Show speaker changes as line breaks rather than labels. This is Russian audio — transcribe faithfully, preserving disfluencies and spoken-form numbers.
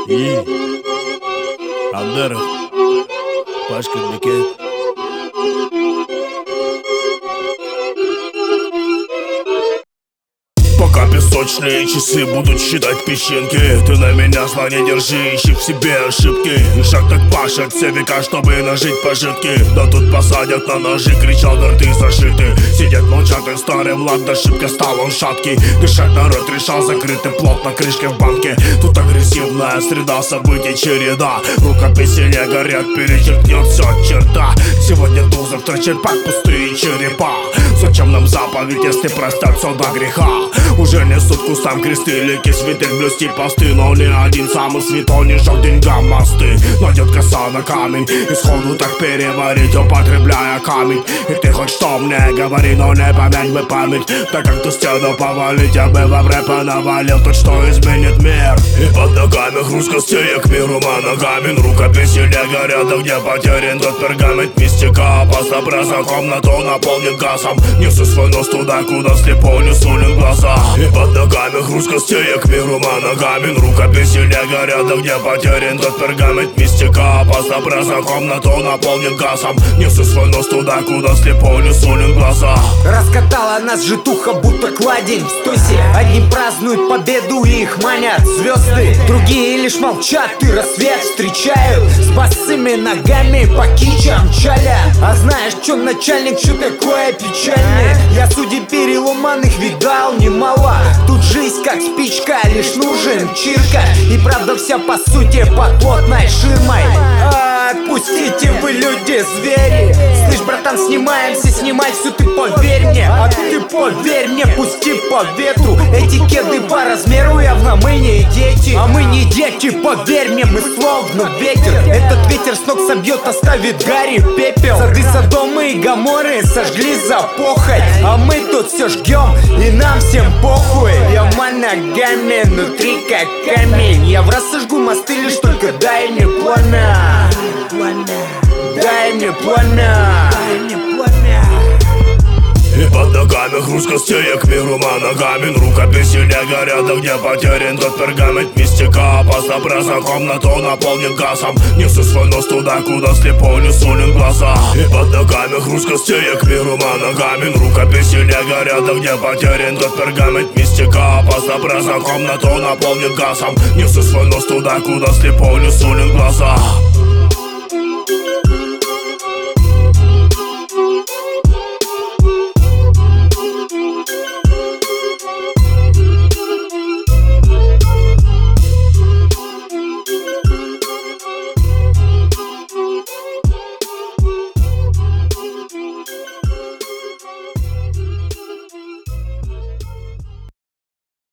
И Андеров, Пашка Бекет. Пока песочные часы будут считать песчинки, ты на меня зла не держи, ищи в себе ошибки. И шаг так пашет все века, чтобы нажить пожитки. Да тут посадят на ножи, кричал, да ты зашиты. Сидят молчат и старый Влад, ошибка стал он шаткий. Дышать народ решал, закрытый плотно крышкой в банке. Тут агрессивная среда, событий череда. Рукописи не горят, перечеркнет все черта. Сегодня тул, завтра черпак, пустые черепа. Зачем нам заповедь, если простят все до греха? Уже несут кустам кресты, лики святых, блюсти посты. Но ни один самый святой не жёг деньгам мосты. Найдет коса на камень, и сходу так переварить, употребляя камень. И ты хоть что мне говори, но не помянь бы память. Так как ту стену повалить, я бы во рэпа навалил тот, что изменит мир. И под ногами хрусткостей, к миру моногамин. Рукописи не горят, а где потерян тот пергамент. Мистика опасна, броса комнату наполнит газом. Несу свой нос туда, куда слепой не сулен глаза. И под ногами хрусткостей, к миру моногамин. Рукописи не горят, а где потерян тот пергамент. Мистика опасна, броса комнату наполнит газом. Несу свой нос туда, куда слепой не сулен глаза.
Раскатала нас житуха, будто кладень в стосе. Одни празднуют победу и их манят звезды, другие лишь молчат и рассвет встречают с босыми ногами по кичам чаля. А знаешь, чё, начальник, чё такое печальное? Я судей переломанных видал немало. Тут жизнь как спичка, лишь нужен чирка. И правда вся по сути под плотной ширмой. Отпустите вы, люди, звери. Слышь, братан, снимаемся, снимай все, ты поверь мне. А ты поверь мне, пусти по ветру. Эти кеды по размеру явно мы не дети. А мы не дети, поверь мне, мы словно ветер. Этот ветер с ног собьет, оставит гарри пепел. Сады Содома и Гоморры сожгли за похоть, а мы тут все жгем, и нам всем похуй. Я моногами, внутри как камень. Я в раз сожгу мосты, лишь только дай мне пламя. Дай мне пламя.
И под ногами хрусткостей, к миру моногамин. Рукописи не горят, а где потерян тот пергамент. Мистика опасна, броса комнату наполнит газом. Несу свой нос туда, куда слепой не сулен глаза. И под ногами хрусткостей, к миру моногамин. Рукописи не горят, а где потерян тот пергамент. Мистика опасна, броса комнату наполнит газом. Несу свой нос туда, куда слепой не сулен глаза.